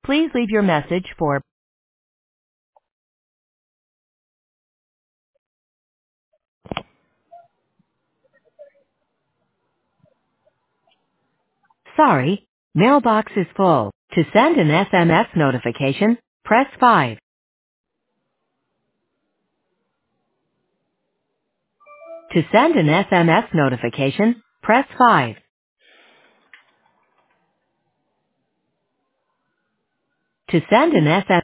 Please leave your message for Sorry, mailbox is full. To send an SMS notification, press 5. To send an SMS notification, press 5. To send an SMS